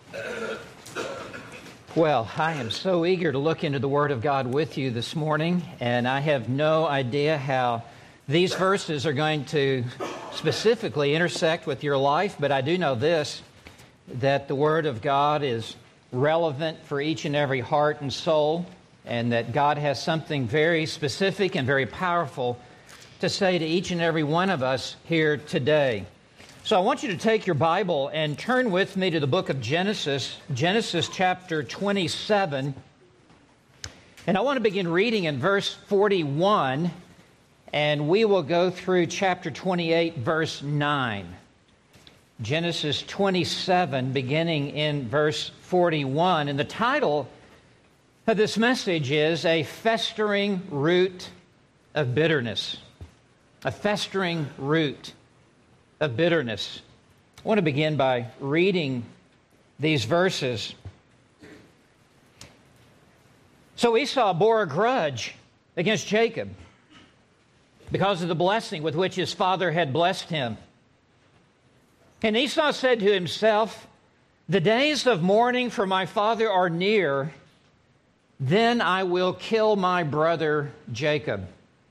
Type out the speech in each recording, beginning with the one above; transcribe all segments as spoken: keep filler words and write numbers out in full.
Well, I am so eager to look into the Word of God with you this morning, and I have no idea how these verses are going to specifically intersect with your life, but I do know this, that the Word of God is relevant for each and every heart and soul, and that God has something very specific and very powerful to say to each and every one of us here today. So I want you to take your Bible and turn with me to the book of Genesis, Genesis chapter twenty-seven. And I want to begin reading in verse forty-one, and we will go through chapter twenty-eight, verse nine. Genesis twenty-seven, beginning in verse forty-one. And the title of this message is A Festering Root of Bitterness. A festering root of bitterness. I want to begin by reading these verses. So Esau bore a grudge against Jacob because of the blessing with which his father had blessed him. And Esau said to himself, "The days of mourning for my father are near, then I will kill my brother Jacob."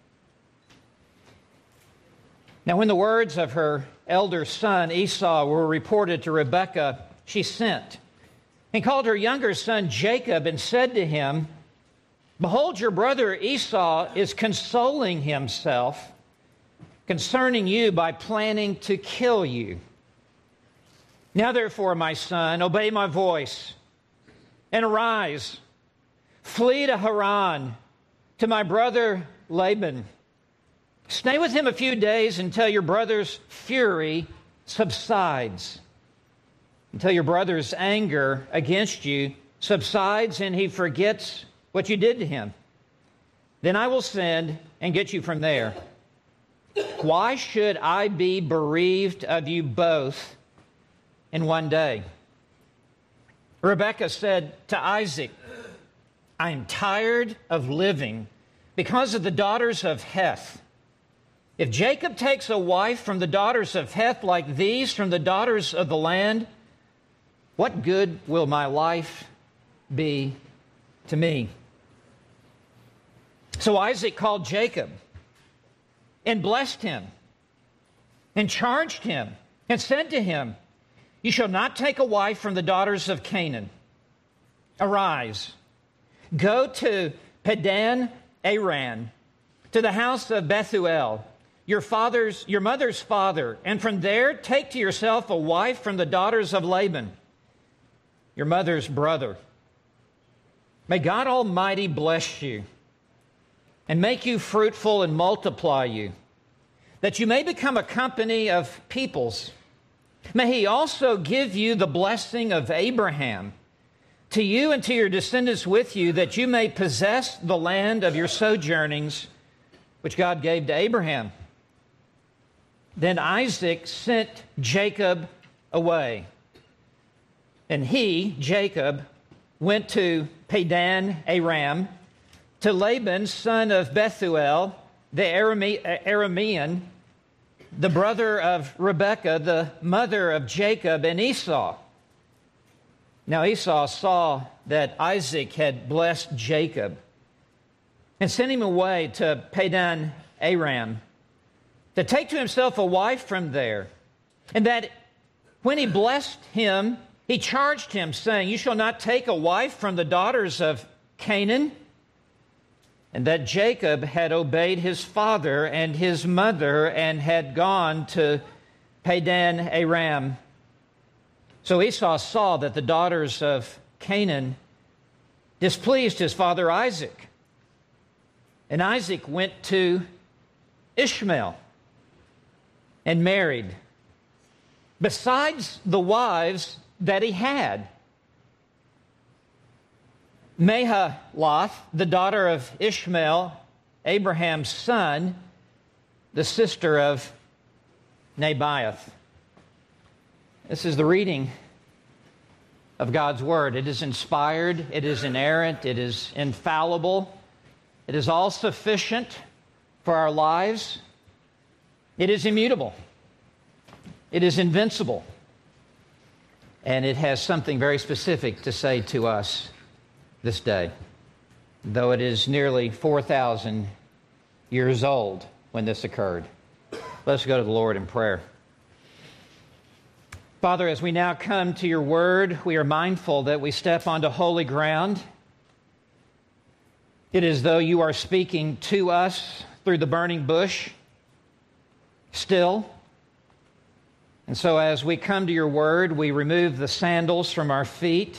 Now, when the words of her elder son Esau were reported to Rebekah, she sent and called her younger son Jacob and said to him, "Behold, your brother Esau is consoling himself concerning you by planning to kill you. Now, therefore, my son, obey my voice and arise, flee to Haran, to my brother Laban. Stay with him a few days until your brother's fury subsides, until your brother's anger against you subsides and he forgets what you did to him. Then I will send and get you from there. Why should I be bereaved of you both in one day?" Rebekah said to Isaac, "I am tired of living because of the daughters of Heth. If Jacob takes a wife from the daughters of Heth like these from the daughters of the land, what good will my life be to me?" So Isaac called Jacob and blessed him and charged him and said to him, "You shall not take a wife from the daughters of Canaan. Arise, go to Padan Aram, to the house of Bethuel, your father's, your mother's father, and from there take to yourself a wife from the daughters of Laban, your mother's brother. May God Almighty bless you and make you fruitful and multiply you, that you may become a company of peoples. May He also give you the blessing of Abraham, to you and to your descendants with you, that you may possess the land of your sojournings, which God gave to Abraham." Then Isaac sent Jacob away, and he, Jacob, went to Padan Aram, to Laban, son of Bethuel, the Aramean, the brother of Rebekah, the mother of Jacob and Esau. Now Esau saw that Isaac had blessed Jacob and sent him away to Padan Aram to take to himself a wife from there, and that when he blessed him, he charged him, saying, "You shall not take a wife from the daughters of Canaan," and that Jacob had obeyed his father and his mother and had gone to Padan Aram. So Esau saw that the daughters of Canaan displeased his father Isaac, and Isaac went to Ishmael and married, besides the wives that he had, Mahalath, the daughter of Ishmael, Abraham's son, the sister of Nebaioth. This is the reading of God's Word. It is inspired, it is inerrant, it is infallible, it is all sufficient for our lives. It is immutable. It is invincible. And it has something very specific to say to us this day, though it is nearly four thousand years old when this occurred. Let's go to the Lord in prayer. Father, as we now come to your word, we are mindful that we step onto holy ground. It is as though you are speaking to us through the burning bush still. And so as we come to your word, we remove the sandals from our feet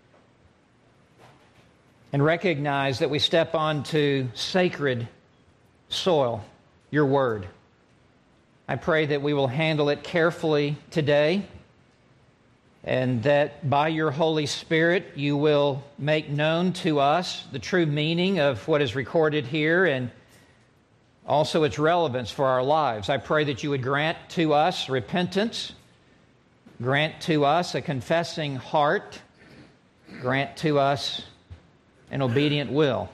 and recognize that we step onto sacred soil, your word. I pray that we will handle it carefully today, and that by your Holy Spirit you will make known to us the true meaning of what is recorded here and also its relevance for our lives. I pray that you would grant to us repentance, grant to us a confessing heart, grant to us an obedient will.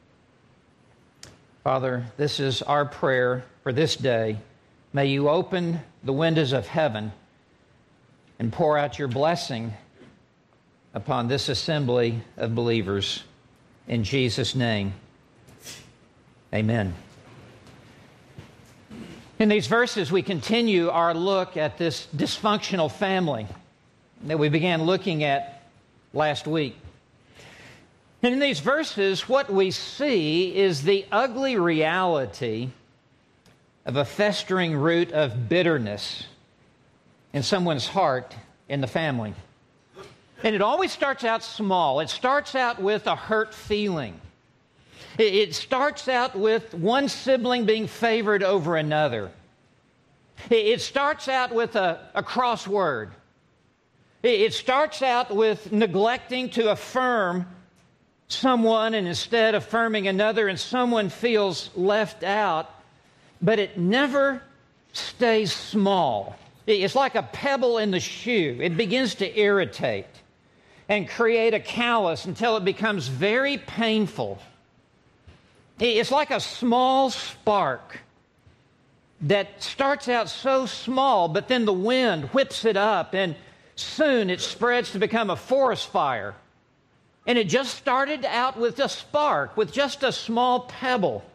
Father, this is our prayer for this day. May you open the windows of heaven and pour out your blessing upon this assembly of believers. In Jesus' name, amen. In these verses, we continue our look at this dysfunctional family that we began looking at last week. And in these verses, what we see is the ugly reality of a festering root of bitterness in someone's heart in the family. And it always starts out small. It starts out with a hurt feeling. It starts out with one sibling being favored over another. It starts out with a, a crossword. It starts out with neglecting to affirm someone and instead affirming another, and someone feels left out. But it never stays small. It's like a pebble in the shoe. It begins to irritate and create a callus until it becomes very painful. It's like a small spark that starts out so small, but then the wind whips it up, and soon it spreads to become a forest fire. And it just started out with a spark, with just a small pebble.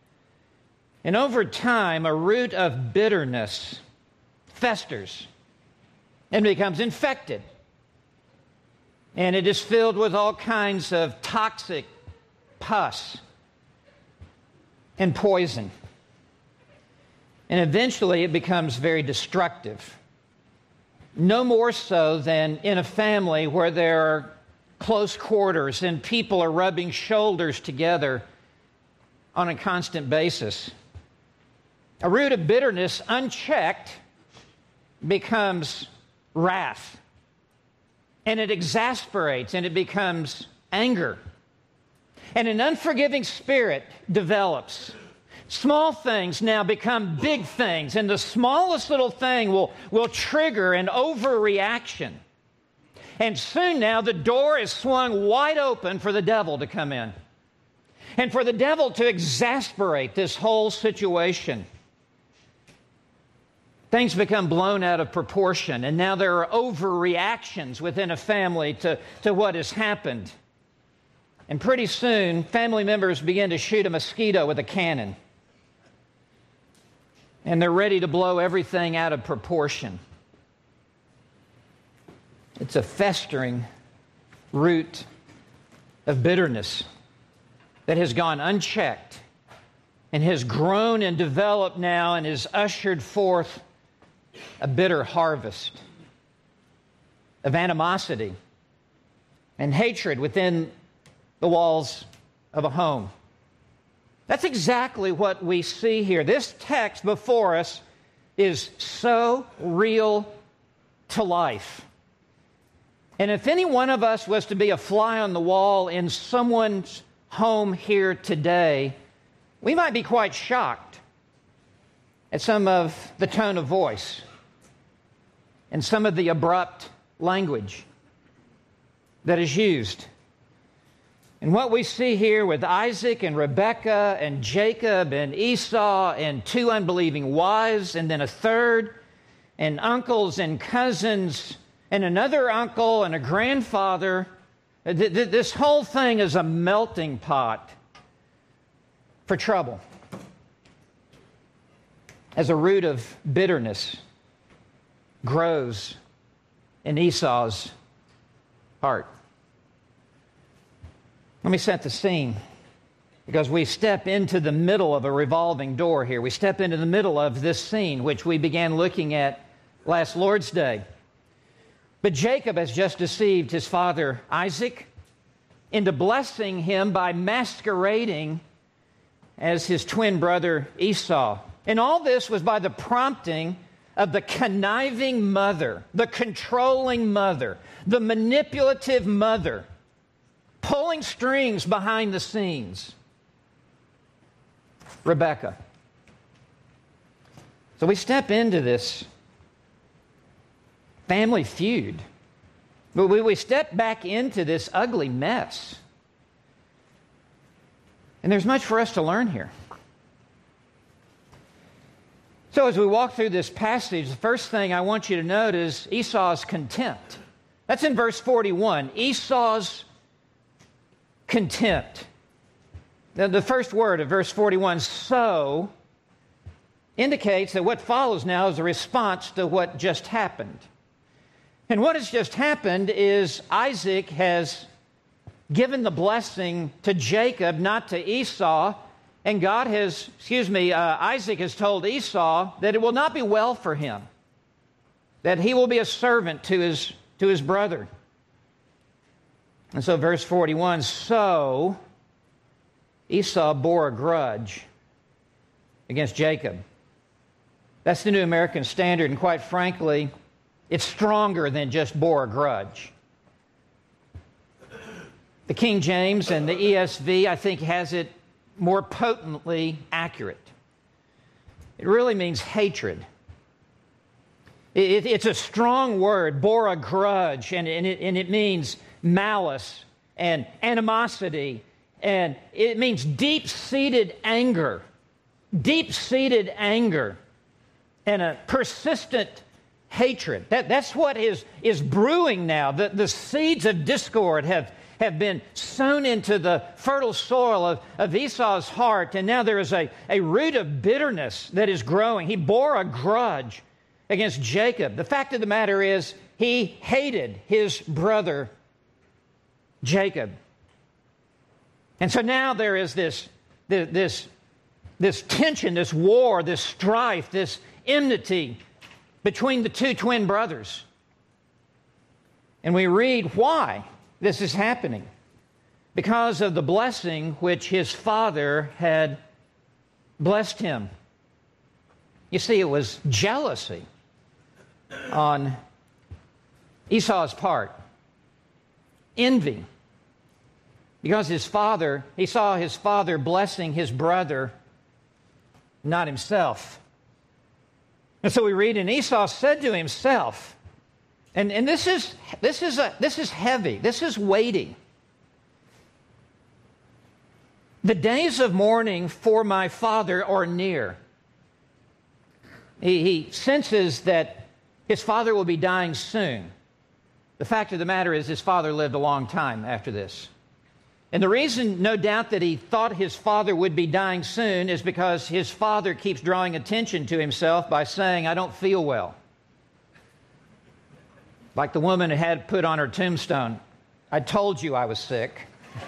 And over time, a root of bitterness festers and becomes infected. And it is filled with all kinds of toxic pus and poison. And eventually it becomes very destructive. No more so than in a family where there are close quarters and people are rubbing shoulders together on a constant basis. A root of bitterness, unchecked, becomes wrath. And it exasperates and it becomes anger. And an unforgiving spirit develops. Small things now become big things, and the smallest little thing will, will trigger an overreaction. And soon now the door is swung wide open for the devil to come in. And for the devil to exasperate this whole situation. Things become blown out of proportion, and now there are overreactions within a family to, to what has happened. And pretty soon, family members begin to shoot a mosquito with a cannon. And they're ready to blow everything out of proportion. It's a festering root of bitterness that has gone unchecked and has grown and developed now and has ushered forth a bitter harvest of animosity and hatred within the walls of a home. That's exactly what we see here. This text before us is so real to life. And if any one of us was to be a fly on the wall in someone's home here today, we might be quite shocked at some of the tone of voice and some of the abrupt language that is used. And what we see here with Isaac and Rebekah and Jacob and Esau and two unbelieving wives and then a third and uncles and cousins and another uncle and a grandfather. This whole thing is a melting pot for trouble, as a root of bitterness grows in Esau's heart. Let me set the scene, because we step into the middle of a revolving door here. We step into the middle of this scene, which we began looking at last Lord's Day. But Jacob has just deceived his father Isaac into blessing him by masquerading as his twin brother Esau. And all this was by the prompting of the conniving mother, the controlling mother, the manipulative mother, pulling strings behind the scenes, Rebekah. So we step into this family feud. But we, we step back into this ugly mess. And there's much for us to learn here. So as we walk through this passage, the first thing I want you to note is Esau's contempt. That's in verse forty-one. Esau's contempt. Now, the first word of verse forty-one, so, indicates that what follows now is a response to what just happened. And what has just happened is Isaac has given the blessing to Jacob, not to Esau. And God has, excuse me, uh, Isaac has told Esau that it will not be well for him, that he will be a servant to his, to his brother. And so verse forty-one, so Esau bore a grudge against Jacob. That's the New American Standard, and quite frankly, it's stronger than just bore a grudge. The King James and the E S V, I think, has it more potently accurate. It really means hatred. It, it, it's a strong word, bore a grudge, and, and, it, and it means malice and animosity, and it means deep-seated anger, deep-seated anger, and a persistent hatred. That, that's what is, is brewing now. The, the seeds of discord have have been sown into the fertile soil of, of Esau's heart, and now there is a, a root of bitterness that is growing. He bore a grudge against Jacob. The fact of the matter is, he hated his brother Jacob. And so now there is this, this, this, this tension, this war, this strife, this enmity between the two twin brothers. And we read why this is happening. Because of the blessing which his father had blessed him. You see, it was jealousy on Esau's part. Envy. Because his father, he saw his father blessing his brother, not himself. And so we read, and Esau said to himself, And, and this is this is a this is heavy. This is weighty. The days of mourning for my father are near. He, he senses that his father will be dying soon. The fact of the matter is, his father lived a long time after this. And the reason, no doubt, that he thought his father would be dying soon is because his father keeps drawing attention to himself by saying, I don't feel well. Like the woman who had put on her tombstone, I told you I was sick.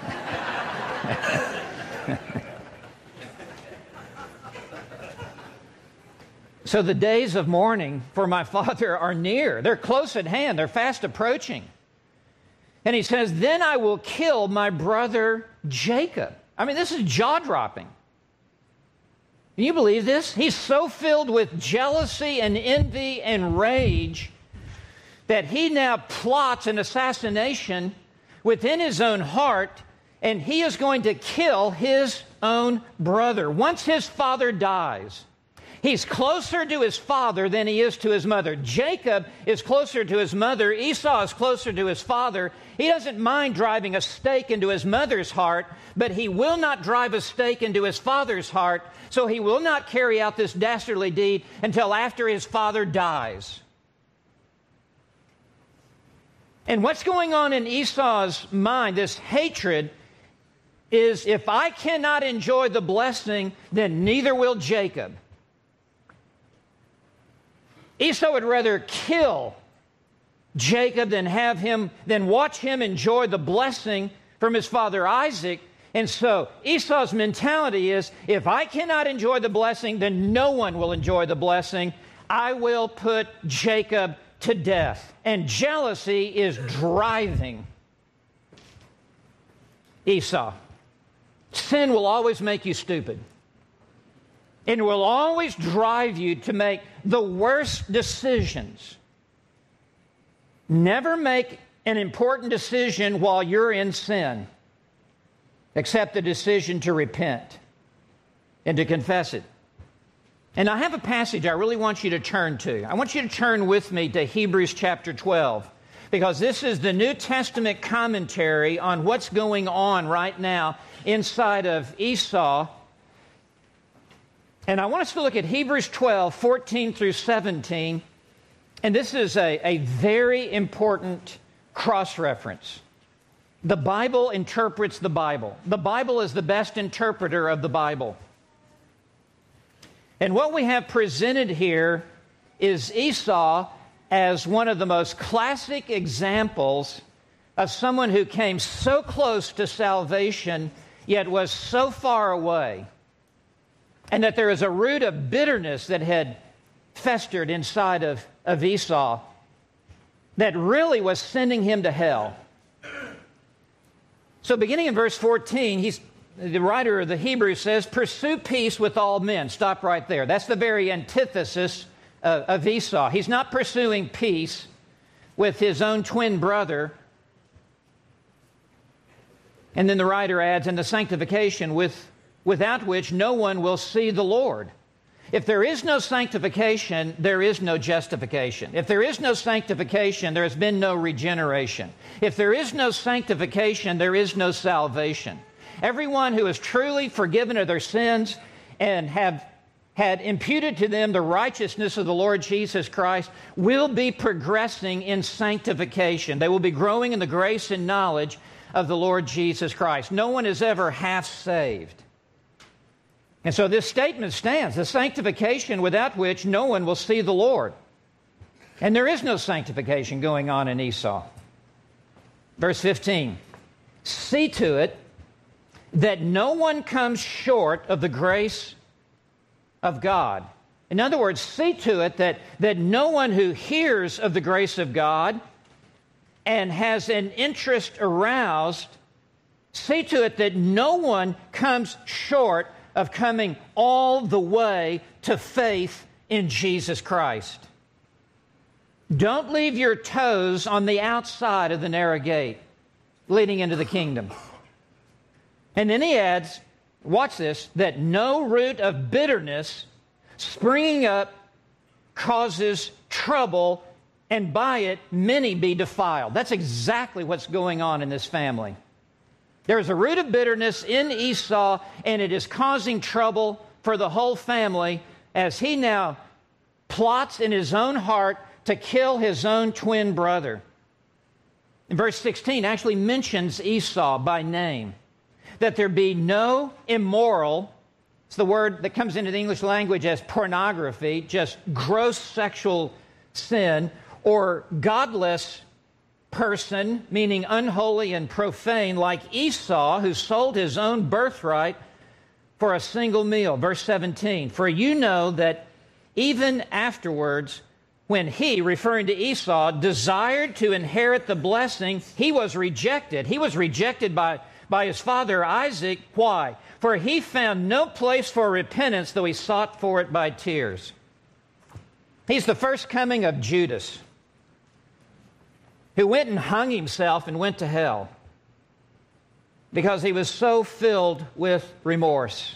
So the days of mourning for my father are near. They're close at hand. They're fast approaching. And he says, then I will kill my brother Jacob. I mean, this is jaw-dropping. Can you believe this? He's so filled with jealousy and envy and rage that he now plots an assassination within his own heart, and he is going to kill his own brother. Once his father dies, he's closer to his father than he is to his mother. Jacob is closer to his mother. Esau is closer to his father. He doesn't mind driving a stake into his mother's heart, but he will not drive a stake into his father's heart, so he will not carry out this dastardly deed until after his father dies. And what's going on in Esau's mind, this hatred, is if I cannot enjoy the blessing, then neither will Jacob. Esau would rather kill Jacob than have him, than watch him enjoy the blessing from his father Isaac. And so Esau's mentality is, if I cannot enjoy the blessing, then no one will enjoy the blessing. I will put Jacob to death. And jealousy is driving Esau. Sin will always make you stupid. It will always drive you to make the worst decisions. Never make an important decision while you're in sin, except the decision to repent and to confess it. And I have a passage I really want you to turn to. I want you to turn with me to Hebrews chapter twelve, because this is the New Testament commentary on what's going on right now inside of Esau. And I want us to look at Hebrews twelve, fourteen through seventeen. And this is a, a very important cross-reference. The Bible interprets the Bible. The Bible is the best interpreter of the Bible. And what we have presented here is Esau as one of the most classic examples of someone who came so close to salvation, yet was so far away. And that there is a root of bitterness that had festered inside of, of Esau that really was sending him to hell. So beginning in verse fourteen, he's, the writer of the Hebrews says, pursue peace with all men. Stop right there. That's the very antithesis of, of Esau. He's not pursuing peace with his own twin brother. And then the writer adds, and the sanctification with, without which no one will see the Lord. If there is no sanctification, there is no justification. If there is no sanctification, there has been no regeneration. If there is no sanctification, there is no salvation. Everyone who is truly forgiven of their sins and have had imputed to them the righteousness of the Lord Jesus Christ will be progressing in sanctification. They will be growing in the grace and knowledge of the Lord Jesus Christ. No one is ever half saved. And so this statement stands, the sanctification without which no one will see the Lord. And there is no sanctification going on in Esau. Verse fifteen, see to it that no one comes short of the grace of God. In other words, see to it that, that no one who hears of the grace of God and has an interest aroused, see to it that no one comes short of coming all the way to faith in Jesus Christ. Don't leave your toes on the outside of the narrow gate leading into the kingdom. And then he adds, watch this, that no root of bitterness springing up causes trouble, and by it many be defiled. That's exactly what's going on in this family. There's a root of bitterness in Esau, and it is causing trouble for the whole family as he now plots in his own heart to kill his own twin brother. And verse sixteen actually mentions Esau by name, that there be no immoral, it's the word that comes into the English language as pornography, just gross sexual sin, or godless person, meaning unholy and profane, like Esau, who sold his own birthright for a single meal. Verse seventeen, for you know that even afterwards, when he, referring to Esau, desired to inherit the blessing, he was rejected. He was rejected by, by his father Isaac. Why? For he found no place for repentance, though he sought for it by tears. He's the first coming of Judas, who went and hung himself and went to hell because he was so filled with remorse.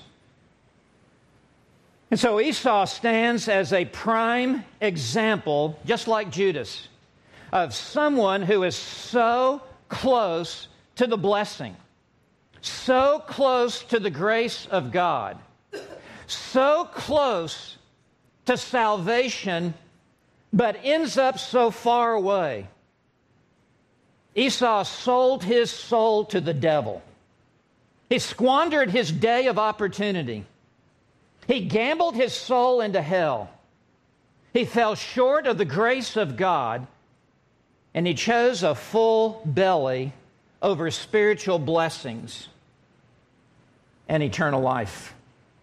And so Esau stands as a prime example, just like Judas, of someone who is so close to the blessing, so close to the grace of God, so close to salvation, but ends up so far away. Esau sold his soul to the devil. He squandered his day of opportunity. He gambled his soul into hell. He fell short of the grace of God, and he chose a full belly over spiritual blessings and eternal life.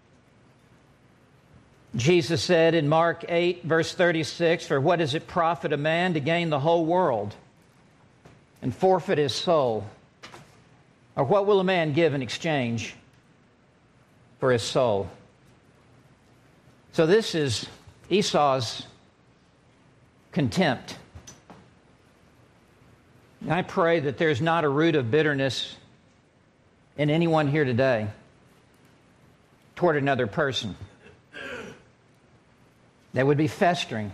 Jesus said in Mark eight, verse thirty-six, "For what does it profit a man to gain the whole world and forfeit his soul? Or what will a man give in exchange for his soul?" So this is Esau's contempt. And I pray that there's not a root of bitterness in anyone here today toward another person that would be festering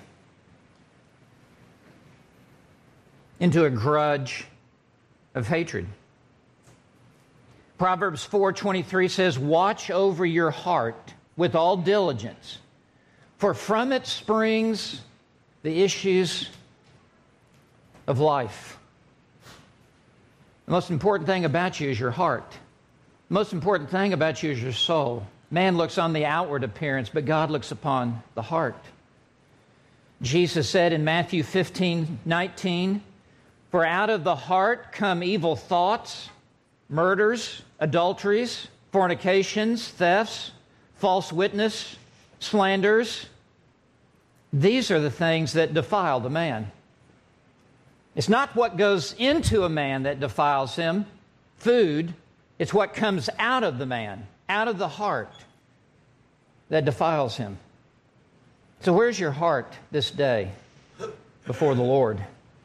into a grudge of hatred. Proverbs four twenty-three says, "Watch over your heart with all diligence, for from it springs the issues of life." The most important thing about you is your heart. The most important thing about you is your soul. Man looks on the outward appearance, but God looks upon the heart. Jesus said in Matthew fifteen nineteen, "For out of the heart come evil thoughts, murders, adulteries, fornications, thefts, false witness, slanders. These are the things that defile the man." It's not what goes into a man that defiles him, food. It's what comes out of the man, out of the heart, that defiles him. So where's your heart this day before the Lord?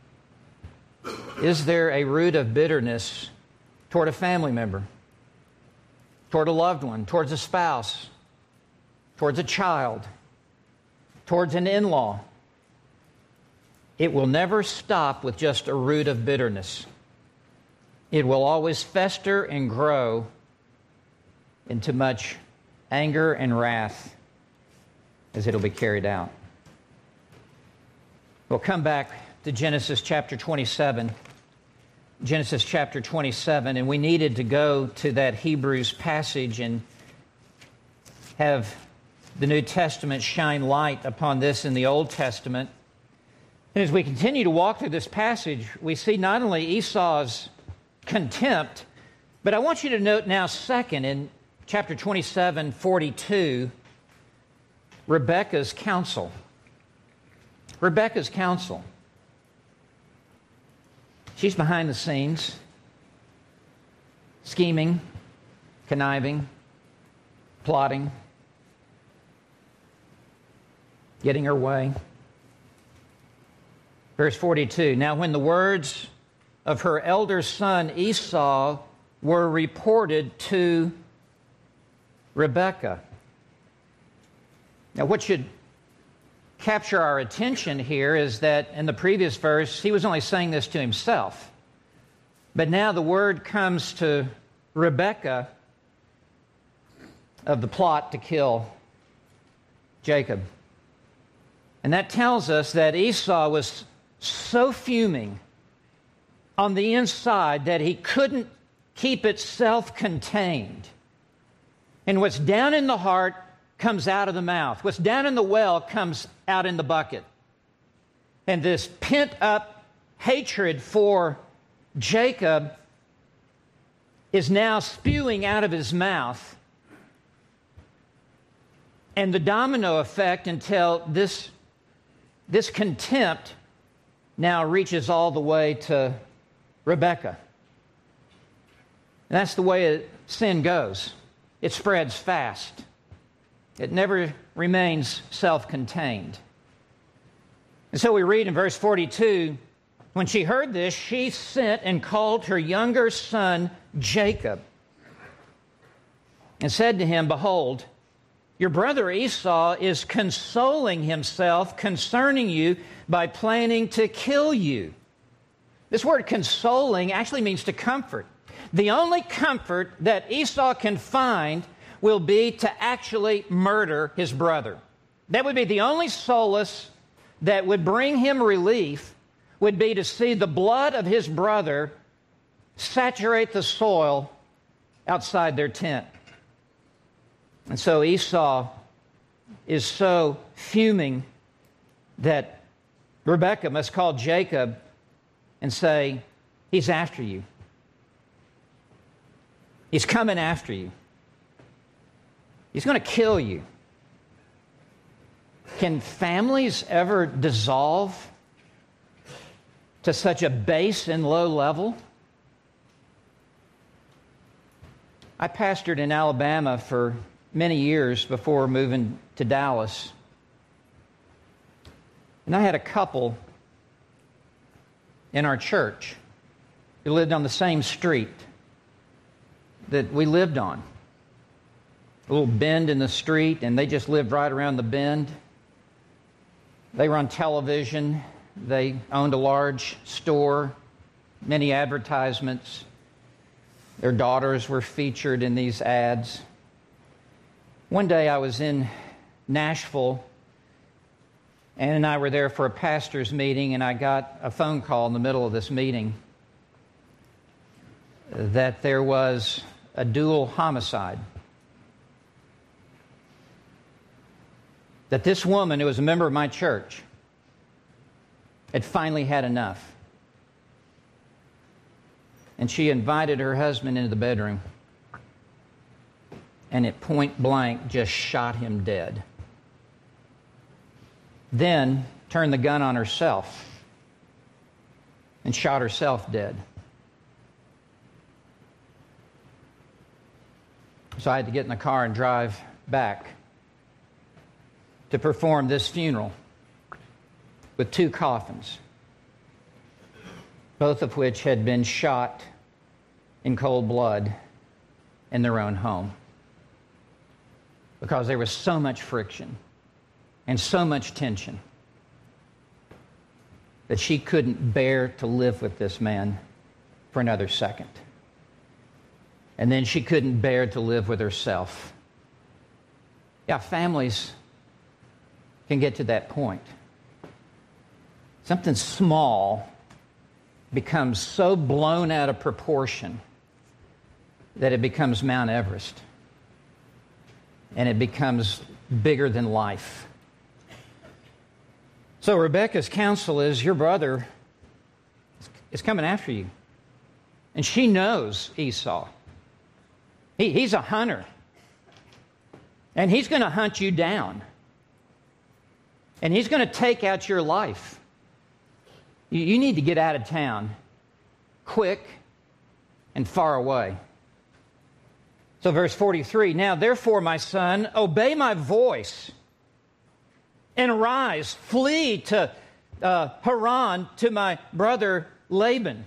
Is there a root of bitterness toward a family member, toward a loved one, towards a spouse, towards a child, towards an in-law? It will never stop with just a root of bitterness. It will always fester and grow into much anger and wrath as it'll be carried out. We'll come back to Genesis chapter twenty-seven. Genesis chapter twenty-seven, and we needed to go to that Hebrews passage and have the New Testament shine light upon this in the Old Testament. And as we continue to walk through this passage, we see not only Esau's contempt, but I want you to note now, second, in chapter twenty-seven, forty-two, Rebekah's counsel. Rebekah's counsel. She's behind the scenes, scheming, conniving, plotting, getting her way. Verse forty-two, "Now when the words of her elder son Esau were reported to Rebekah." Now what should capture our attention here is that in the previous verse, he was only saying this to himself. But now the word comes to Rebekah of the plot to kill Jacob. And that tells us that Esau was so fuming on the inside that he couldn't keep it self-contained. And what's down in the heart comes out of the mouth. What's down in the well comes out in the bucket. And this pent-up hatred for Jacob is now spewing out of his mouth. And the domino effect until this, this contempt now reaches all the way to Rebekah. And that's the way sin goes. It spreads fast. It never remains self-contained. And so we read in verse forty-two, "When she heard this, she sent and called her younger son Jacob and said to him, 'Behold, your brother Esau is consoling himself concerning you by planning to kill you.'" This word consoling actually means to comfort. The only comfort that Esau can find will be to actually murder his brother. That would be the only solace that would bring him relief would be to see the blood of his brother saturate the soil outside their tent. And so Esau is so fuming that Rebekah must call Jacob and say, he's after you. He's coming after you. He's going to kill you. Can families ever dissolve to such a base and low level? I pastored in Alabama for many years before moving to Dallas. And I had a couple in our church who lived on the same street that we lived on. A little bend in the street, and they just lived right around the bend. They were on television. They owned a large store, many advertisements. Their daughters were featured in these ads. One day I was in Nashville, Ann and I were there for a pastor's meeting, and I got a phone call in the middle of this meeting that there was a dual homicide. That this woman, who was a member of my church, had finally had enough. And she invited her husband into the bedroom, and at point blank just shot him dead. Then turned the gun on herself and shot herself dead. So I had to get in the car and drive back to perform this funeral with two coffins, both of which had been shot in cold blood in their own home, because there was so much friction and so much tension that she couldn't bear to live with this man for another second. And then she couldn't bear to live with herself. Yeah, families can get to that point. Something small becomes so blown out of proportion that it becomes Mount Everest. And it becomes bigger than life. So Rebekah's counsel is, your brother is coming after you. And she knows Esau. He, he's a hunter. And he's going to hunt you down. And he's going to take out your life. You, you need to get out of town quick and far away. So verse forty-three, now therefore, my son, obey my voice and arise, flee to uh, Haran to my brother Laban.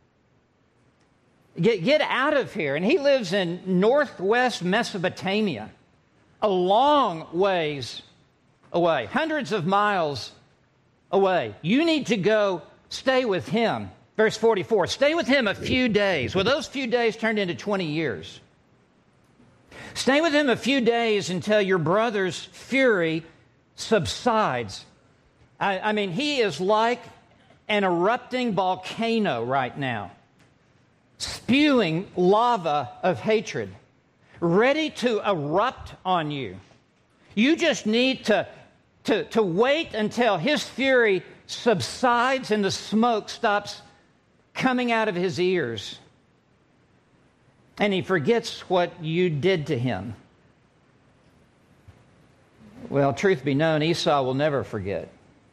Get, get out of here. And he lives in northwest Mesopotamia, a long ways away, hundreds of miles away. You need to go stay with him. Verse forty-four, stay with him a few days. Well, those few days turned into twenty years. Stay with him a few days until your brother's fury subsides. I, I mean, he is like an erupting volcano right now, spewing lava of hatred, ready to erupt on you. You just need to, to, to wait until his fury subsides and the smoke stops coming out of his ears. And he forgets what you did to him. Well, truth be known, Esau will never forget.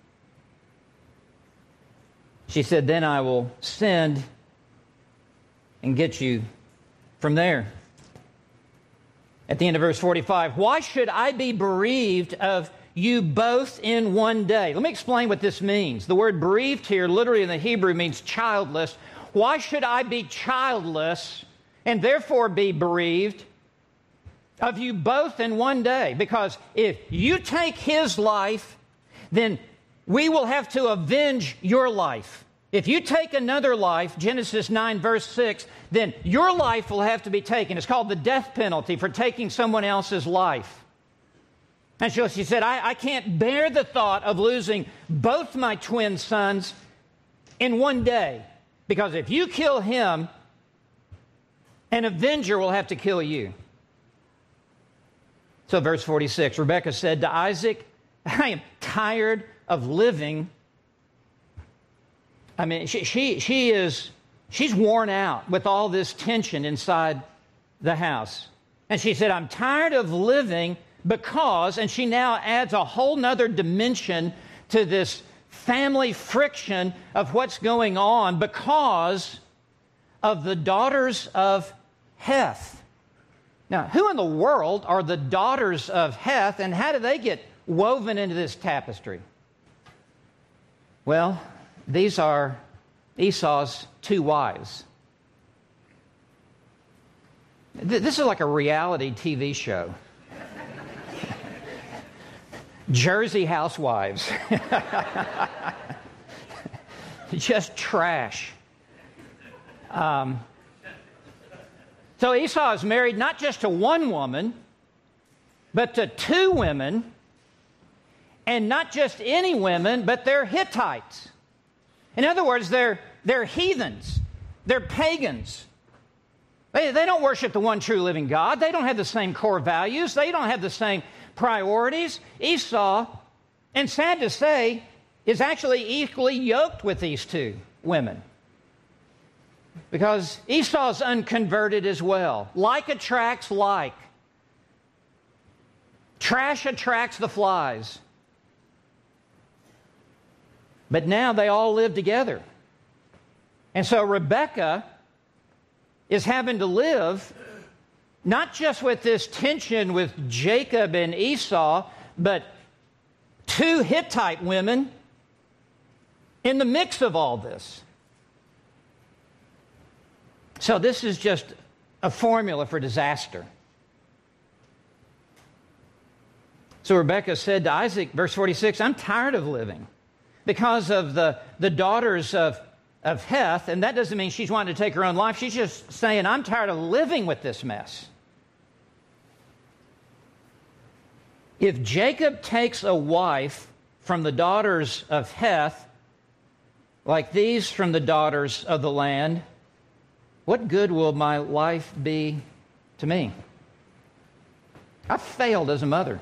She said, then I will send and get you from there. At the end of verse forty-five, why should I be bereaved of you both in one day? Let me explain what this means. The word bereaved here, literally in the Hebrew, means childless. Why should I be childless and therefore be bereaved of you both in one day? Because if you take his life, then we will have to avenge your life. If you take another life, Genesis nine, verse six, then your life will have to be taken. It's called the death penalty for taking someone else's life. And so she said, I, I can't bear the thought of losing both my twin sons in one day. Because if you kill him, an avenger will have to kill you. So verse forty-six, Rebekah said to Isaac, I am tired of living. I mean, she, she, she is, she's worn out with all this tension inside the house. And she said, I'm tired of living because, and she now adds a whole nother dimension to this family friction of what's going on because of the daughters of Heth. Now, who in the world are the daughters of Heth, and how do they get woven into this tapestry? Well, these are Esau's two wives. This is like a reality T V show. Jersey Housewives. Just trash. Um, so Esau is married not just to one woman, but to two women, and not just any women, but they're Hittites. In other words, they're, they're heathens. They're pagans. They, they don't worship the one true living God. They don't have the same core values. They don't have the same priorities. Esau, and sad to say, is actually equally yoked with these two women. Because Esau's unconverted as well. Like attracts like. Trash attracts the flies. But now they all live together. And so Rebekah is having to live not just with this tension with Jacob and Esau, but two Hittite women in the mix of all this. So this is just a formula for disaster. So Rebekah said to Isaac, verse forty-six, I'm tired of living because of the, the daughters of, of Heth, and that doesn't mean she's wanting to take her own life. She's just saying, I'm tired of living with this mess. If Jacob takes a wife from the daughters of Heth, like these from the daughters of the land, what good will my life be to me? I've failed as a mother.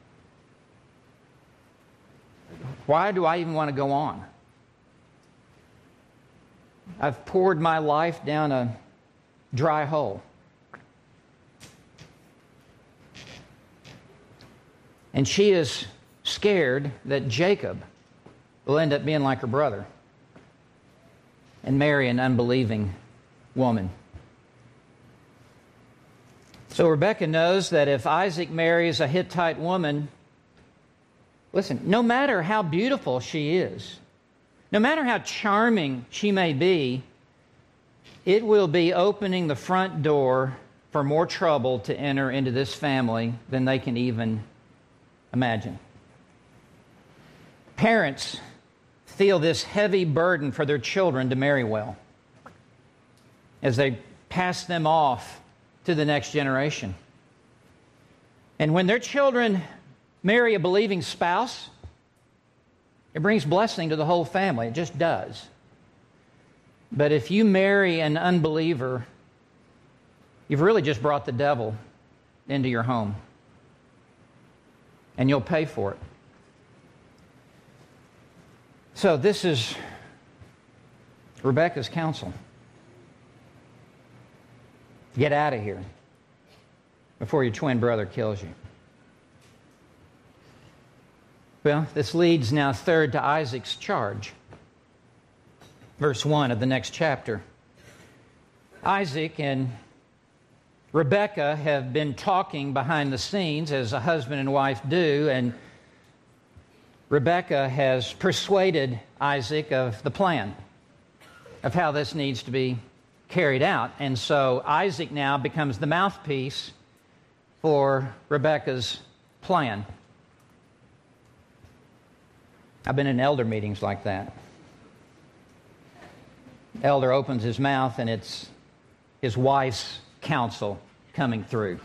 Why do I even want to go on? I've poured my life down a dry hole. And she is scared that Jacob will end up being like her brother and marry an unbelieving woman. So Rebekah knows that if Isaac marries a Hittite woman, listen, no matter how beautiful she is, no matter how charming she may be, it will be opening the front door for more trouble to enter into this family than they can even imagine. Parents feel this heavy burden for their children to marry well as they pass them off to the next generation. And when their children marry a believing spouse, it brings blessing to the whole family. It just does. But if you marry an unbeliever, you've really just brought the devil into your home. And you'll pay for it. So this is Rebekah's counsel. Get out of here before your twin brother kills you. Well, this leads now third to Isaac's charge. Verse one of the next chapter. Isaac and Rebekah have been talking behind the scenes as a husband and wife do, and Rebekah has persuaded Isaac of the plan of how this needs to be carried out. And so Isaac now becomes the mouthpiece for Rebekah's plan. I've been in elder meetings like that. Elder opens his mouth and it's his wife's counsel coming through.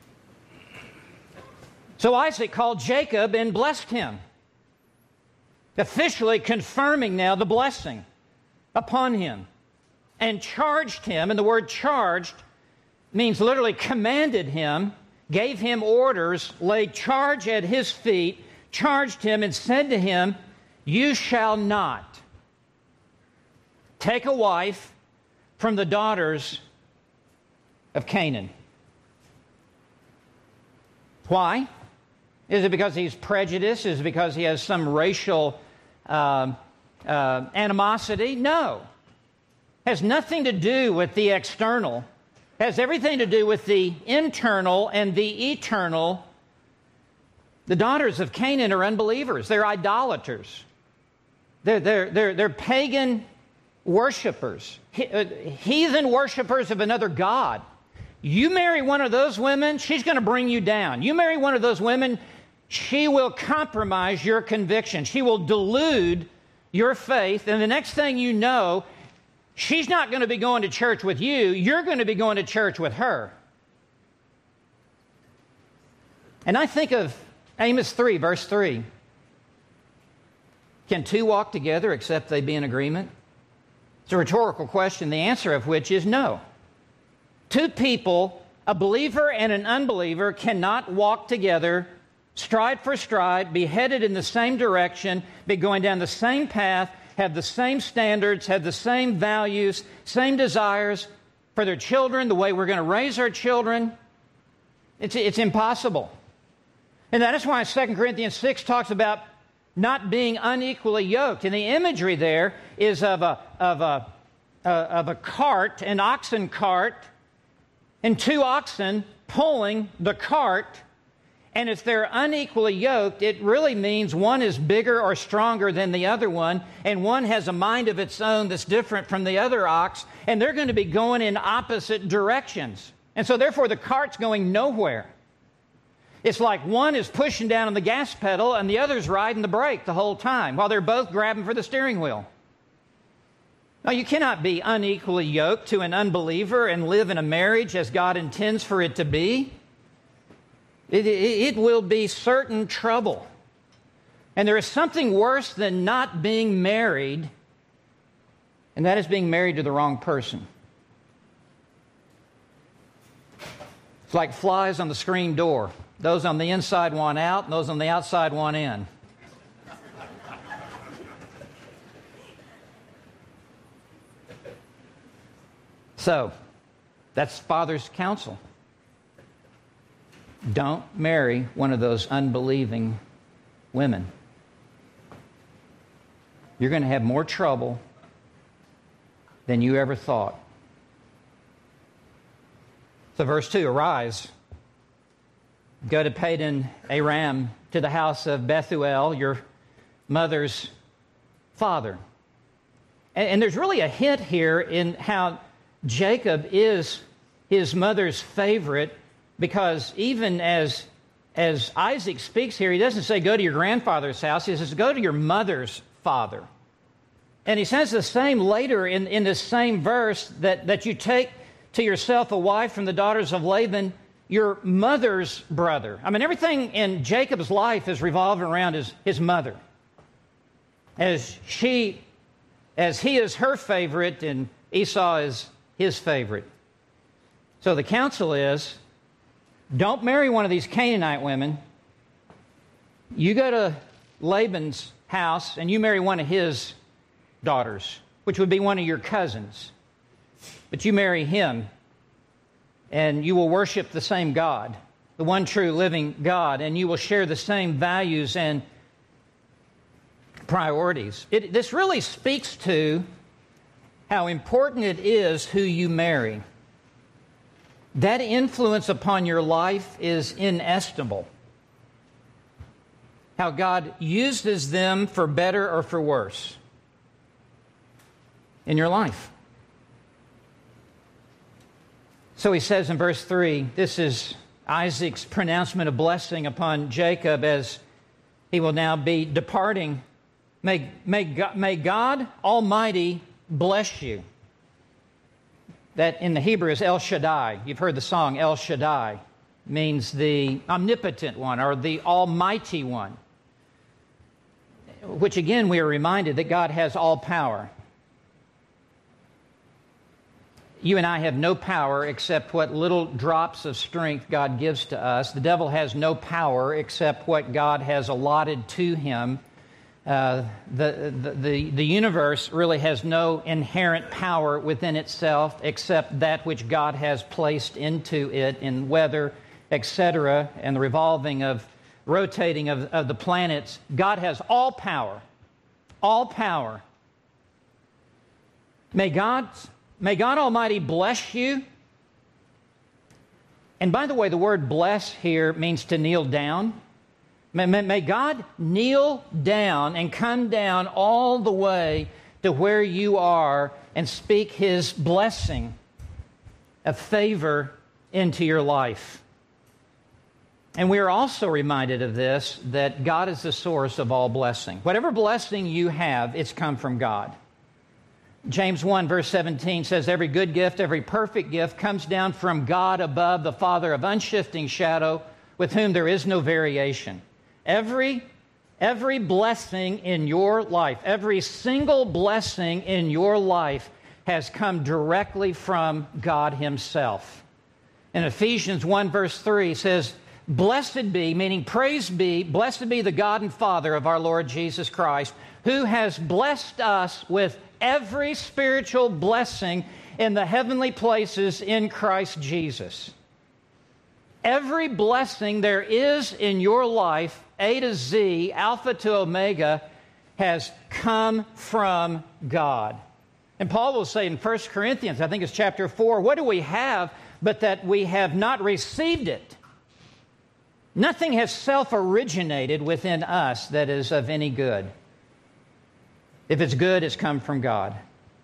So Isaac called Jacob and blessed him. officially confirming now the blessing upon him, and charged him, and the word charged means literally commanded him, gave him orders, laid charge at his feet, charged him and said to him, "You shall not take a wife from the daughters of Canaan." Why? Is it because he's prejudiced? Is it because he has some racial uh, uh, animosity? No. Has nothing to do with the external. Has everything to do with the internal and the eternal. The daughters of Canaan are unbelievers. They're idolaters. They're, they're, they're, they're pagan worshipers, heathen worshipers of another god. You marry one of those women, she's going to bring you down. You marry one of those women, she will compromise your conviction. She will delude your faith, and the next thing you know, she's not going to be going to church with you. You're going to be going to church with her. And I think of Amos three, verse three. Can two walk together except they be in agreement? It's a rhetorical question, the answer of which is no. Two people, a believer and an unbeliever, cannot walk together, stride for stride, be headed in the same direction, be going down the same path, have the same standards, have the same values, same desires for their children, the way we're going to raise our children. It's, it's impossible. And that is why Second Corinthians six talks about not being unequally yoked. And the imagery there is of a, of a, uh, of a cart, an oxen cart, and two oxen pulling the cart. And if they're unequally yoked, it really means one is bigger or stronger than the other one, and one has a mind of its own that's different from the other ox, and they're going to be going in opposite directions. And so therefore the cart's going nowhere. It's like one is pushing down on the gas pedal and the other's riding the brake the whole time while they're both grabbing for the steering wheel. Now, you cannot be unequally yoked to an unbeliever and live in a marriage as God intends for it to be. It, it, it will be certain trouble. And there is something worse than not being married, and that is being married to the wrong person. It's like flies on the screen door. Those on the inside want out, and those on the outside want in. So, that's Father's counsel. Don't marry one of those unbelieving women. You're going to have more trouble than you ever thought. So verse two, arise, go to Padan Aram, to the house of Bethuel, your mother's father. And, and there's really a hint here in how Jacob is his mother's favorite, because even as, as Isaac speaks here, he doesn't say go to your grandfather's house. He says go to your mother's father. And he says the same later in, in this same verse, that, that you take to yourself a wife from the daughters of Laban, your mother's brother. I mean, everything in Jacob's life is revolving around his, his mother. As she, as he is her favorite and Esau is his favorite. So the counsel is, don't marry one of these Canaanite women. You go to Laban's house and you marry one of his daughters, which would be one of your cousins. But you marry him, and you will worship the same God, the one true living God, and you will share the same values and priorities. It, this really speaks to how important it is who you marry. That influence upon your life is inestimable. How God uses them for better or for worse in your life. So he says in verse three, this is Isaac's pronouncement of blessing upon Jacob as he will now be departing. May, may, God, may God Almighty bless you. That in the Hebrew is El Shaddai. You've heard the song El Shaddai. Means the omnipotent one or the almighty one. which again we are reminded that God has all power. You and I have no power except what little drops of strength God gives to us. The devil has no power except what God has allotted to him. Uh, the, the, the, the universe really has no inherent power within itself except that which God has placed into it in weather, et cetera, and the revolving of, rotating of, of the planets. God has all power, all power. May God's May God Almighty bless you. And by the way, the word bless here means to kneel down. May, may, may God kneel down and come down all the way to where you are and speak His blessing of favor into your life. And we are also reminded of this, that God is the source of all blessing. Whatever blessing you have, it's come from God. James one, verse seventeen says, every good gift, every perfect gift comes down from God above, the Father of unshifting shadow, with whom there is no variation. Every, every blessing in your life, every single blessing in your life has come directly from God Himself. In Ephesians one, verse three says, blessed be, meaning praise be, blessed be the God and Father of our Lord Jesus Christ, who has blessed us with every spiritual blessing in the heavenly places in Christ Jesus. Every blessing there is in your life, A to Z, Alpha to Omega, has come from God. And Paul will say in First Corinthians, I think it's chapter four, what do we have but that we have not received it? Nothing has self-originated within us that is of any good. If it's good, it's come from God.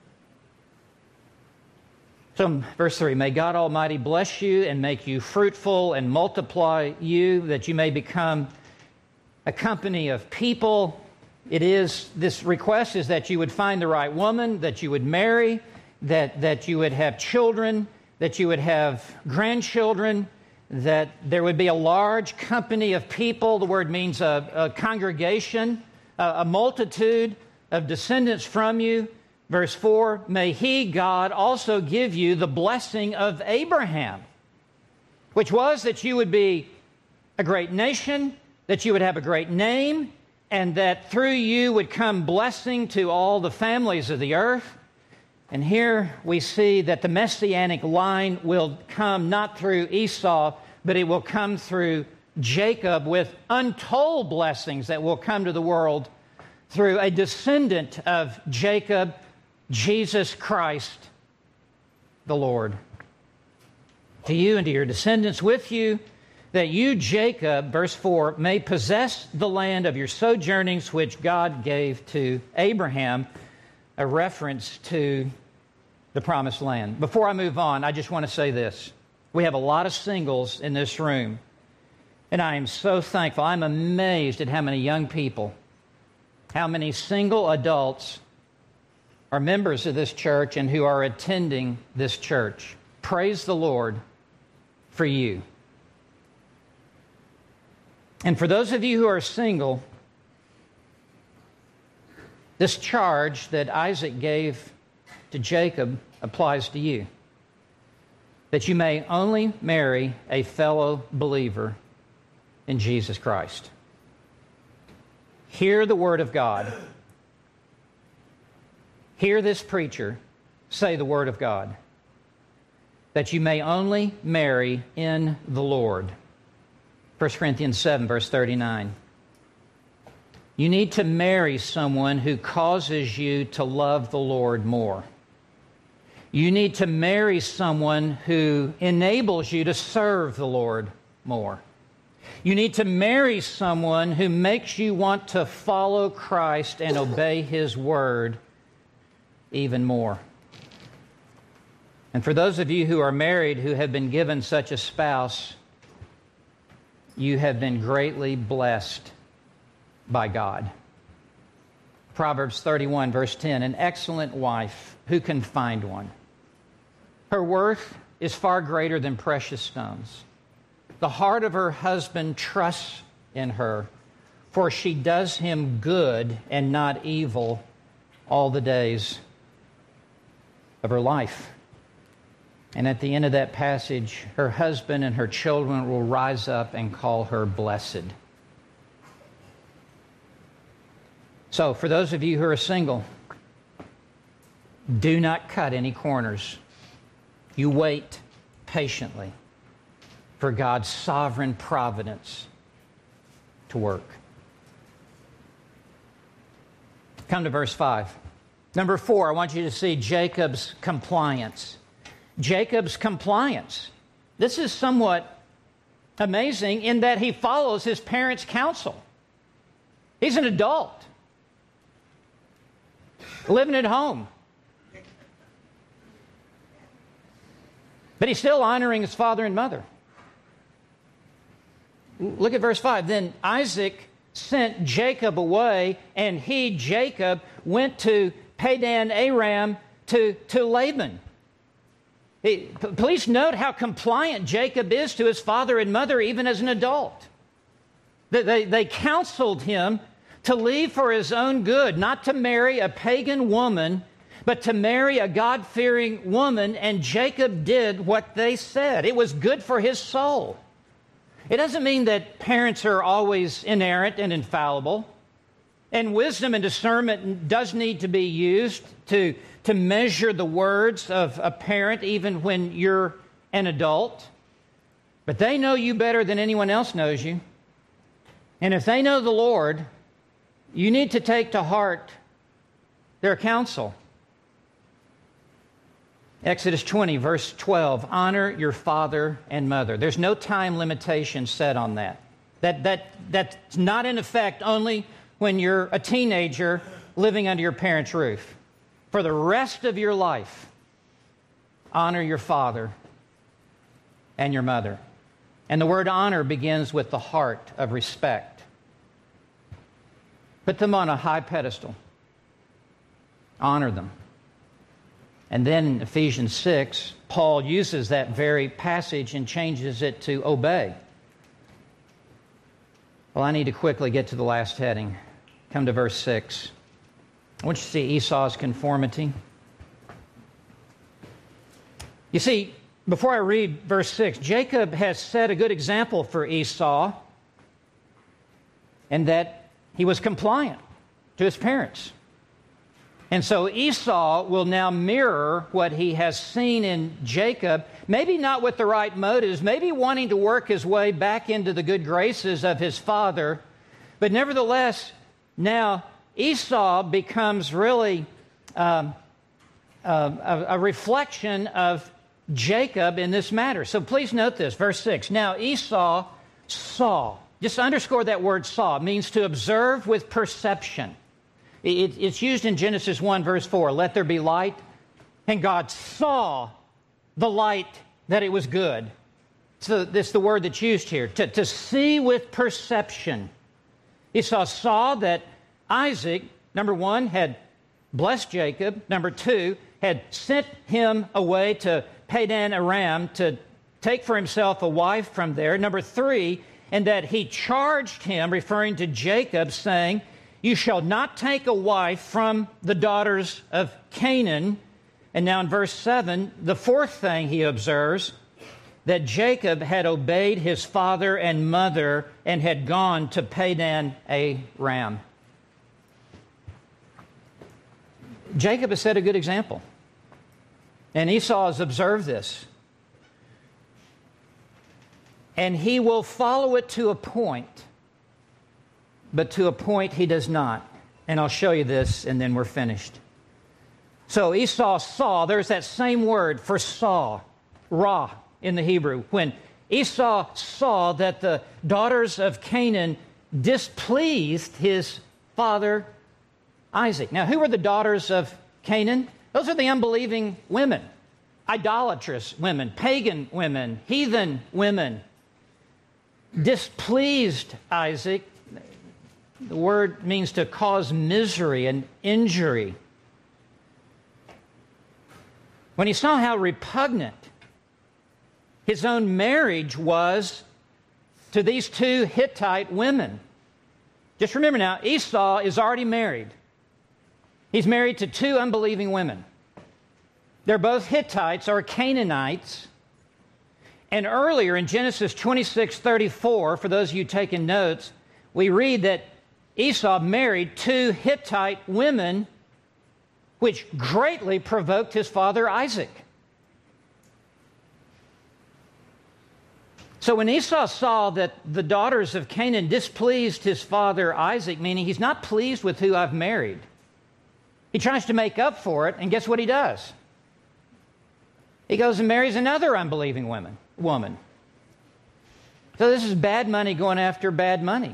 So, verse three, may God Almighty bless you and make you fruitful and multiply you, that you may become a company of people. It is, this request is that you would find the right woman, that you would marry, that, that you would have children, that you would have grandchildren, that there would be a large company of people. The word means a, a congregation, a, a multitude of descendants from you. Verse four, may He, God, also give you the blessing of Abraham, which was that you would be a great nation, that you would have a great name, and that through you would come blessing to all the families of the earth. And here we see that the messianic line will come not through Esau, but it will come through Jacob, with untold blessings that will come to the world through a descendant of Jacob, Jesus Christ, the Lord. To you and to your descendants with you, that you, Jacob, verse four, may possess the land of your sojournings which God gave to Abraham, a reference to the promised land. Before I move on, I just want to say this. We have a lot of singles in this room, and I am so thankful. I'm amazed at how many young people, how many single adults are members of this church and who are attending this church. Praise the Lord for you. And for those of you who are single, this charge that Isaac gave to Jacob applies to you. That you may only marry a fellow believer in Jesus Christ. Hear the word of God. Hear this preacher say the word of God. That you may only marry in the Lord. First Corinthians seven, verse thirty-nine. You need to marry someone who causes you to love the Lord more. You need to marry someone who enables you to serve the Lord more. You need to marry someone who makes you want to follow Christ and obey His word even more. And for those of you who are married who have been given such a spouse, you have been greatly blessed by God. Proverbs thirty-one, verse ten, an excellent wife, who can find one? Her worth is far greater than precious stones. The heart of her husband trusts in her, for she does him good and not evil all the days of her life. And at the end of that passage, her husband and her children will rise up and call her blessed. So, for those of you who are single, do not cut any corners. You wait patiently for God's sovereign providence to work. Come to verse five. Number four, I want you to see Jacob's compliance. Jacob's compliance. This is somewhat amazing in that he follows his parents' counsel. He's an adult, living at home. But he's still honoring his father and mother. Look at verse five. Then Isaac sent Jacob away, and he, Jacob, went to Padan Aram to, to Laban. He, p- please note how compliant Jacob is to his father and mother, even as an adult. They, they, they counseled him to leave for his own good, not to marry a pagan woman, but to marry a God-fearing woman, and Jacob did what they said. It was good for his soul. It doesn't mean that parents are always inerrant and infallible, and wisdom and discernment does need to be used to, to measure the words of a parent even when you're an adult. But they know you better than anyone else knows you. And if they know the Lord, you need to take to heart their counsel. Exodus twenty, verse twelve, honor your father and mother. There's no time limitation set on that. That, that. That's not in effect only when you're a teenager living under your parents' roof. For the rest of your life, honor your father and your mother. And the word honor begins with the heart of respect. Put them on a high pedestal. Honor them. And then in Ephesians six, Paul uses that very passage and changes it to obey. Well, I need to quickly get to the last heading. Come to verse six. I want you to see Esau's conformity. You see, before I read verse six, Jacob has set a good example for Esau in that he was compliant to his parents. And so Esau will now mirror what he has seen in Jacob, maybe not with the right motives, maybe wanting to work his way back into the good graces of his father. But nevertheless, now Esau becomes really um, a, a reflection of Jacob in this matter. So please note this, verse six. Now Esau saw, just underscore that word saw, it means to observe with perception. It, it's used in Genesis one, verse four. Let there be light. And God saw the light that it was good. So this is the word that's used here. To, to see with perception. Esau saw that Isaac, number one, had blessed Jacob. Number two, had sent him away to Padan Aram to take for himself a wife from there. Number three, and that he charged him, referring to Jacob, saying, you shall not take a wife from the daughters of Canaan. And now in verse seven, the fourth thing he observes, that Jacob had obeyed his father and mother and had gone to Padan Aram. Jacob has set a good example. And Esau has observed this. And he will follow it to a point. But to a point he does not. And I'll show you this, and then we're finished. So Esau saw, there's that same word for saw, ra, in the Hebrew. When Esau saw that the daughters of Canaan displeased his father Isaac. Now, who were the daughters of Canaan? Those are the unbelieving women, idolatrous women, pagan women, heathen women. Displeased Isaac. The word means to cause misery and injury. When he saw how repugnant his own marriage was to these two Hittite women, Just remember now, Esau is already married. He's married to two unbelieving women. They're both Hittites or Canaanites. And earlier in Genesis twenty-six thirty-four, for those of you taking notes, we read that Esau married two Hittite women, which greatly provoked his father Isaac. So when Esau saw that the daughters of Canaan displeased his father Isaac, meaning he's not pleased with who I've married, he tries to make up for it, and guess what he does? He goes and marries another unbelieving woman. woman. So this is bad money going after bad money.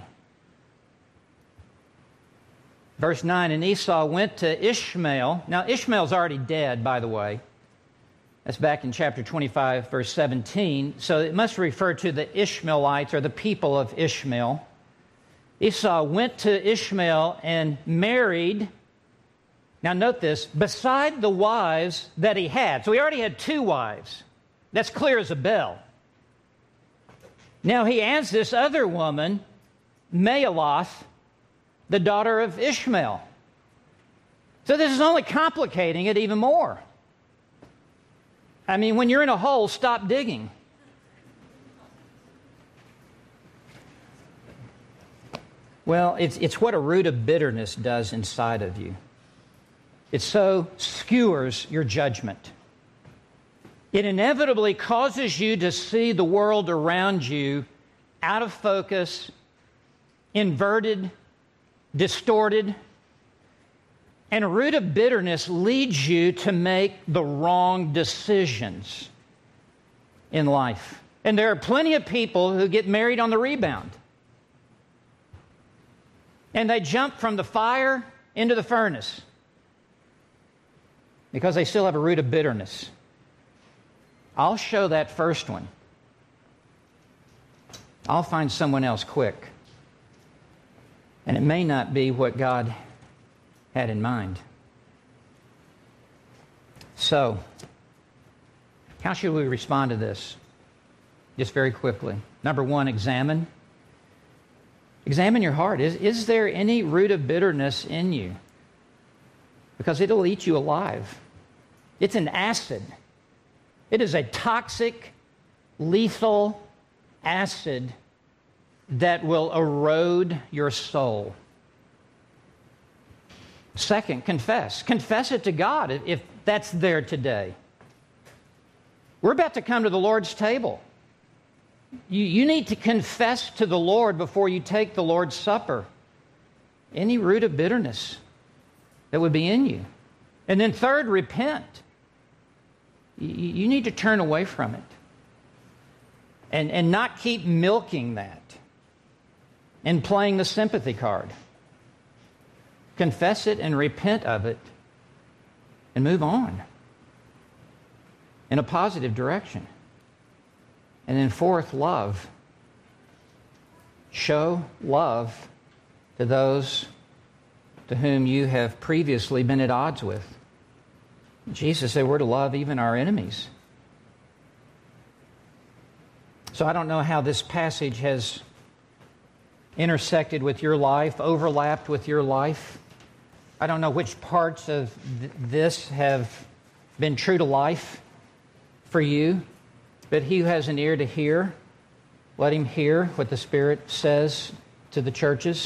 Verse nine, and Esau went to Ishmael. Now, Ishmael's already dead, by the way. That's back in chapter twenty-five, verse seventeen. So it must refer to the Ishmaelites or the people of Ishmael. Esau went to Ishmael and married, now note this, beside the wives that he had. So he already had two wives. That's clear as a bell. Now he adds this other woman, Mahalath, the daughter of Ishmael. So this is only complicating it even more. I mean, when you're in a hole, stop digging. Well, it's, it's what a root of bitterness does inside of you. It so skewers your judgment. It inevitably causes you to see the world around you out of focus, inverted, distorted. And a root of bitterness leads you to make the wrong decisions in life. And there are plenty of people who get married on the rebound. And they jump from the fire into the furnace because they still have a root of bitterness. I'll show that first one. I'll find someone else quick. And it may not be what God had in mind. So, how should we respond to this? Just very quickly. Number one, examine. Examine your heart. Is, is there any root of bitterness in you? Because it'll eat you alive. It's an acid. It is a toxic, lethal acid that will erode your soul. Second, confess. Confess it to God if, if that's there today. We're about to come to the Lord's table. You, you need to confess to the Lord before you take the Lord's Supper any root of bitterness that would be in you. And then third, repent. You, you need to turn away from it and, and not keep milking that and playing the sympathy card. Confess it and repent of it and move on in a positive direction. And then fourth, love. Show love to those to whom you have previously been at odds with. Jesus said we're to love even our enemies. So I don't know how this passage has intersected with your life, overlapped with your life. I don't know which parts of th- this have been true to life for you, but he who has an ear to hear, let him hear what the Spirit says to the churches.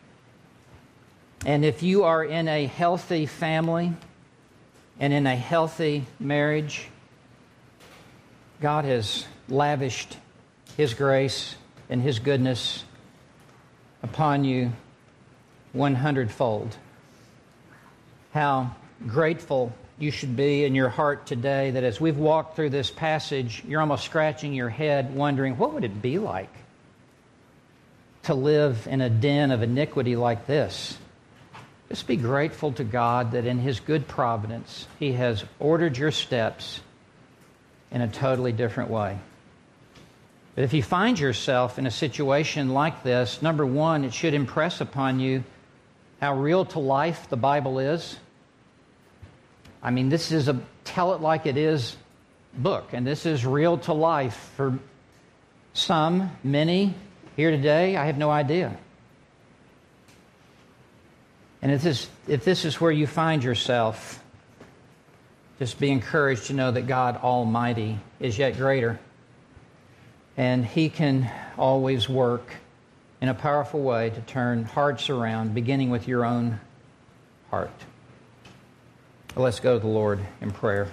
And if you are in a healthy family and in a healthy marriage, God has lavished His grace and His goodness upon you one hundredfold. How grateful you should be in your heart today that as we've walked through this passage, you're almost scratching your head wondering, what would it be like to live in a den of iniquity like this? Just be grateful to God that in His good providence, He has ordered your steps in a totally different way. But if you find yourself in a situation like this, number one, it should impress upon you how real to life the Bible is. I mean, this is a tell it like it is book, and this is real to life for some, many here today. I have no idea. And if this, if this is where you find yourself, just be encouraged to know that God Almighty is yet greater. And He can always work in a powerful way to turn hearts around, beginning with your own heart. Let's go to the Lord in prayer.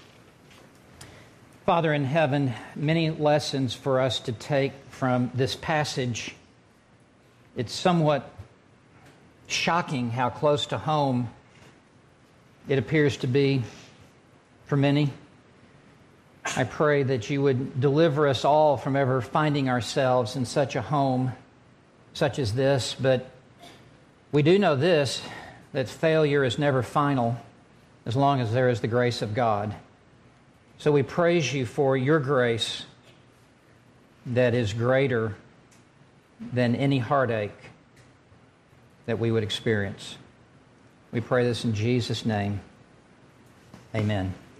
Father in heaven, many lessons for us to take from this passage. It's somewhat shocking how close to home it appears to be for many. I pray that you would deliver us all from ever finding ourselves in such a home such as this. But we do know this, that failure is never final as long as there is the grace of God. So we praise you for your grace that is greater than any heartache that we would experience. We pray this in Jesus' name. Amen.